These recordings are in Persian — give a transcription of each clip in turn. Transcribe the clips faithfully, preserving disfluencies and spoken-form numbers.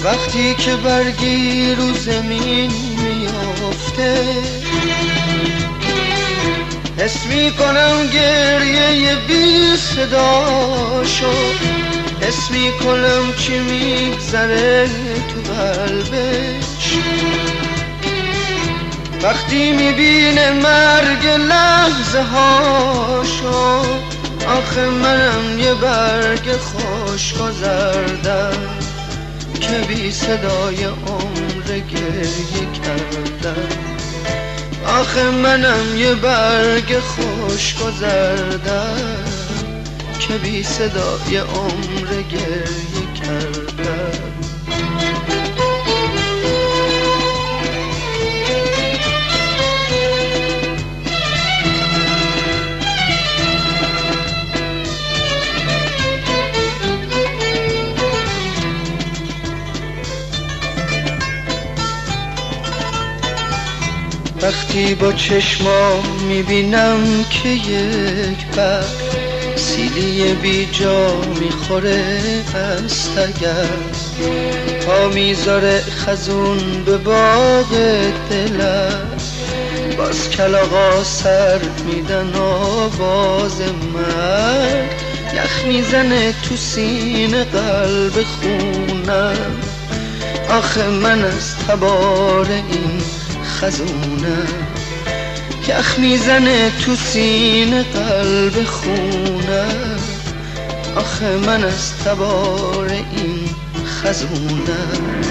وقتی که برگی رو زمین میافته حس میکنم گریه بی صداشو، حس میکنم چی میگذره تو قلبش وقتی میبینه مرگ لحظه هاشو. آخه منم یه برگ خوش گذردم که بی صدای عمر گریه کردم. آخه منم یه برگ خوش گذردم که بی صدای عمر گریه کردم. وقتی با چشمام میبینم که یک برگ سیلی بی جا میخوره از تگرگ، پا میذاره خزون به باغ دلم، باز کلاغا سر میدن آواز مرگ، یخ میزنه تو سینه قلب خونم. آخه من از تبار این خزونم، یخ میزنه تو سینه قلب خونم. آخه من از تبار این خزونم.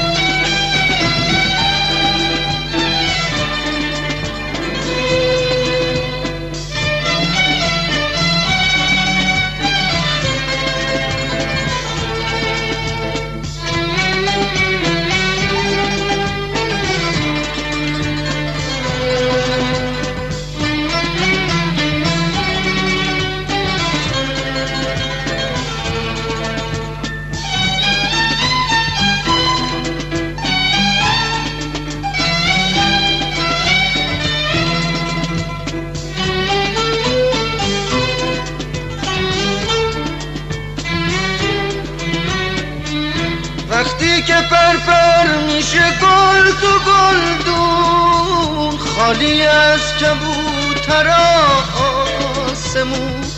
وقتی که پرپر میشه گل تو گلدون، خالی از کبوتر آسمون،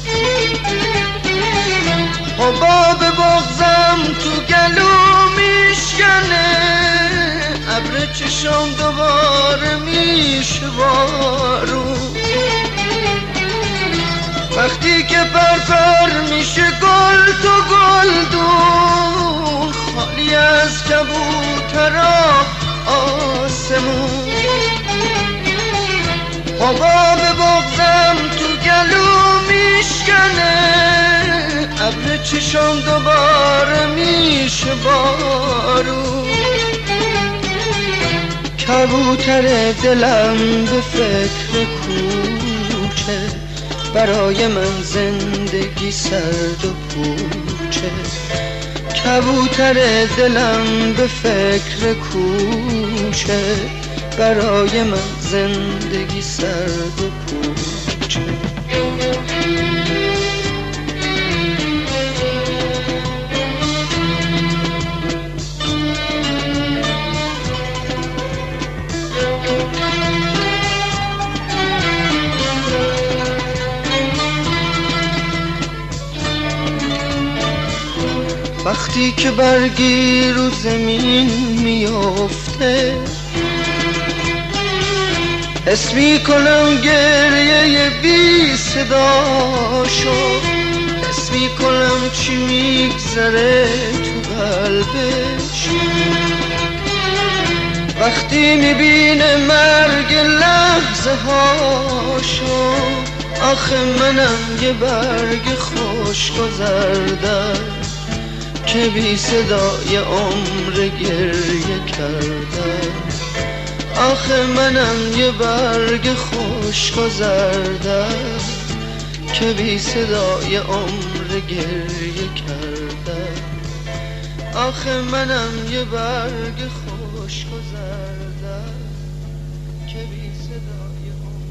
حباب بغضم تو گلو میشکنه، ابر چشم دوباره میشه بارون. وقتی که پرپر میشه گل تو گلدون، خالی از کبوتر آسمون، حباب بغضم تو گلو میشکنه، ابر چشم دوباره میشه بارون. کبوتر دلم به فکر کوچه، برای من زندگی سرد و پوچه. کبوتر دلم به فکر کوچه، برای من زندگی سرد و پوچه. وقتی که برگی رو زمین میافته حس میکنم گریه بی صداشو، حس میکنم چی میگذره تو قلبش وقتی میبینه مرگ لحظه هاشو. آخه منم یه برگ خوش گذردم که بی صدای عمر گریه کردم. آخه منم یه برگ خوش گذردم که بی صدای عمر گریه کردم. آخه منم یه برگ خوش گذردم که بی صدای عمر